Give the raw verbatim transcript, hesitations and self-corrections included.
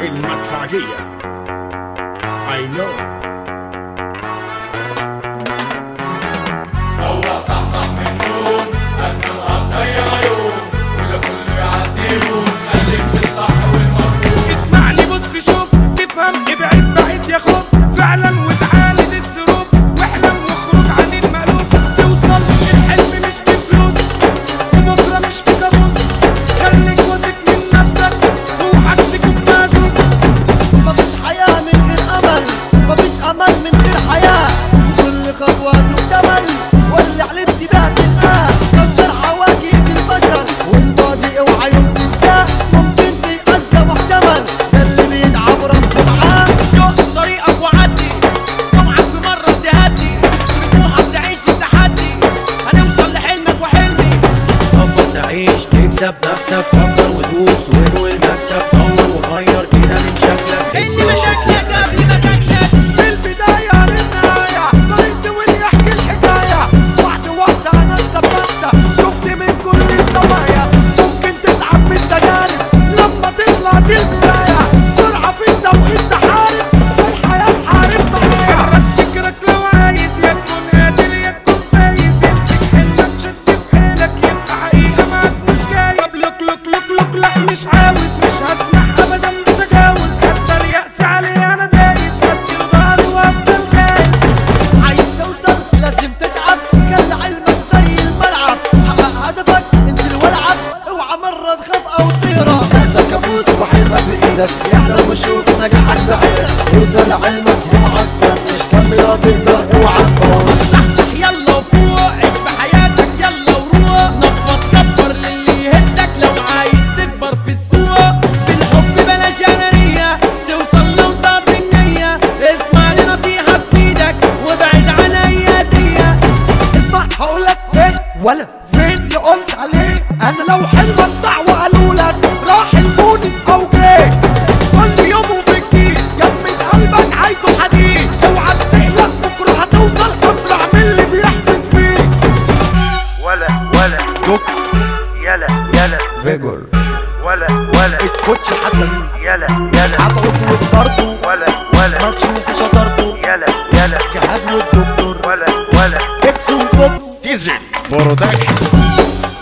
المدفعجية. I know. روق صحصح من النوم، هتنام هتضيع يوم، وده كله يعدي يوم. خليك في الصح والمطلوب. اسمعني بص شوف تفهم، ابعد بعيد يا خوف فعلا وتعاند الظروف، واحلم واخرج عن المألوف. توصل الحلم مش بفلوس، وبكره مش في كابوس. خليك واثق من نفسك اوعك تكون مهزوز. مفيش حياة من غير أمل، مفيش أمل من غير حياة. وكل خطوة تكتمل واللي حلمت بيها تلقاه. كسر حواجز الفشل والماضي اوعى يوم تنساه. ممكن تيأس ده محتمل، ده اللي بيتعب ربه معاه. شوف طريقك وعدي، اوعك في مرة تهدي. طموحك تعيش التحدي، هنوصل لحلمك وحلمي. تفضل تعيش تكسب نفسك، فكر ودوس وانوي المكسب. طور وغير كده من شكلك، اللي مشاكلك قبل ما تاكلك. في البداية للنهاية طريقتي واللي يحكي الحكاية. واحدة واحدة أنا استفدت، شفت من كل الزوايا. ممكن تتعب من تجارب لما تطلع دي المراية. سرعة في التوقيت تحارب، في الحياة حارب معايا. حرك فكرك لو عايز، يا تكون قادر يا تكون فايز. امسك حلمك شد في حيلك، يبقى حقيقة معاك مش جاي. طب لوك لوك لوك لوك لا مش عاوز، مش هسمح ابدا بتجاوز. حتى اليأس عليه انا دايس، هدي ظهري وافضل جايز. عايز توصل لازم تتعب، كل علمك زي الملعب. حقق هدفك انزل والعب، اوعى مرة تخاف او تهرب. كاسك كابوس وحلمك بايدك، احلم وشوف نجاحك بعينك. اوصل لعلمك اوعى تطنش، كمل هتقدر اوعى تبوظ. صحصح يلا وفوق، عيش بحياتك يلا وروق. نفض كبر للي يهدك لو عايز تكبر في السوق. بالحب بلاش انانية، توصل لو صاب النية. اسمع لنصيحة تفيدك وابعد عن اي اذية. اسمع هقولك ايه ولا فين اللي قلت عليه. انا لو حلمك ضاع وقالولك راح المولد او جه، كل يوم وفي جديد. جمد قلبك عايزه حديد، اوعى تقلق بكره هتوصل اسرع من اللي بيحبط فيك. ولا ولا دوكس يلا يلا فيجور ولا ولا الكوتش حسن يلا يلا عطوك وضربه، ولا ولا ما تشوف شطارته. يلا يلا جهاد والدكتور ولا ولا اكس وفوكس ديزل برودكشن.